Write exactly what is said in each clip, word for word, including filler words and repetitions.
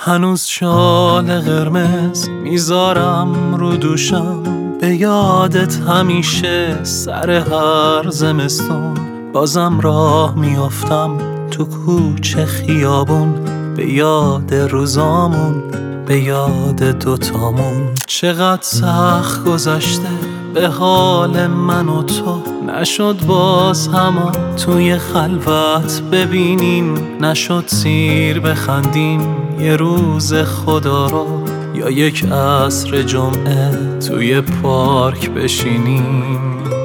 هنوز شال قرمز میذارم رو دوشم، به یادت همیشه سر هر زمستون. بازم راه میافتم تو کوچه خیابون، به یاد روزامون، به یاد دوتامون. چقدر سخت گذشته به حال من و تو، نشد باز هما توی خلوت ببینیم، نشد سیر بخندیم یه روز خدا رو، یا یک عصر جمعه توی پارک بشینیم.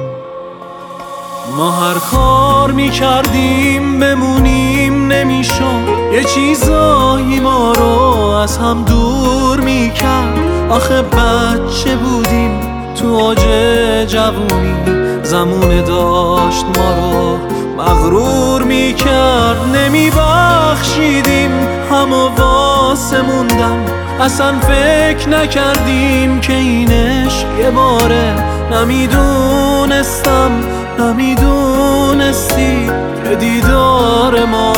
ما هر کار میکردیم بمونیم نمیشد، یه چیزایی ما رو از هم دور میکرد. آخه بچه بودیم تو اوج جوونی، زمونه داشت ما رو مغرور میکرد. نمیبخشیدیم همو واسه موندن، اصلا فکر نکردیم که این عشق یه باره. نمیدونستم نمیدونستی که دیدار ما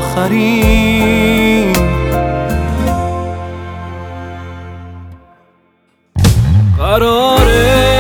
آخرین قراره.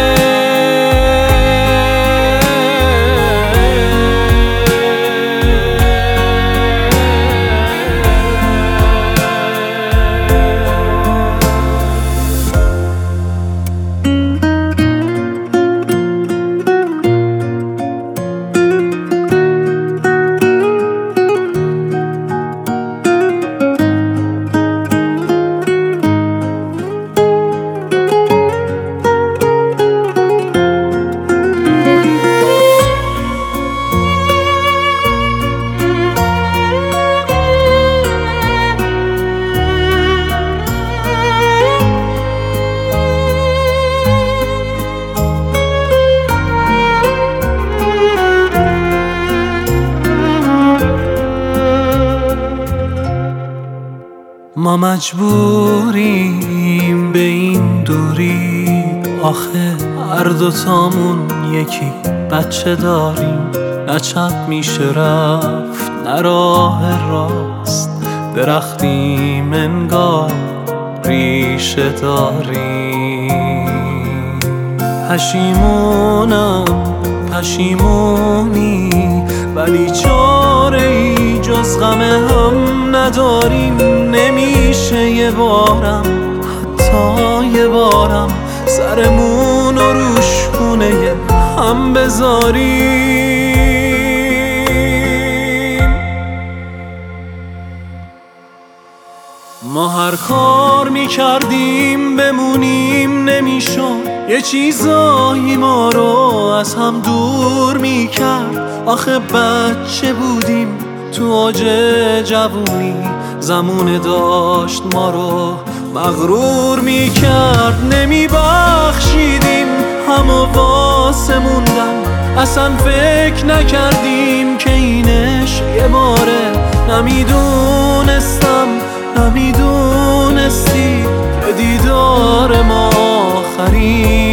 ما مجبوریم به این دوری، آخه هر دوتامون یکی بچه داریم. نه چپ میشه رفت نه راه راست، درختیم انگار ریشه داریم. پشیمونم پشیمونی، ولی چاره ای جز غم هم نداریم. نمیشه یه بارم حتی یه بارم سرمون رو روش خونه هم بذاریم. ما هر کار میکردیم بمونیم نمیشد، یه چیزایی ما رو از هم دور میکرد. آخه بچه بودیم تو اوج جوونی، زمونه داشت ما رو مغرور میکرد. نمیبخشیدیم همو واسه موندن، اصلا فکر نکردیم که این عشق یه باره. نمیدونستم نمیدونستی که دیدار ما آخرین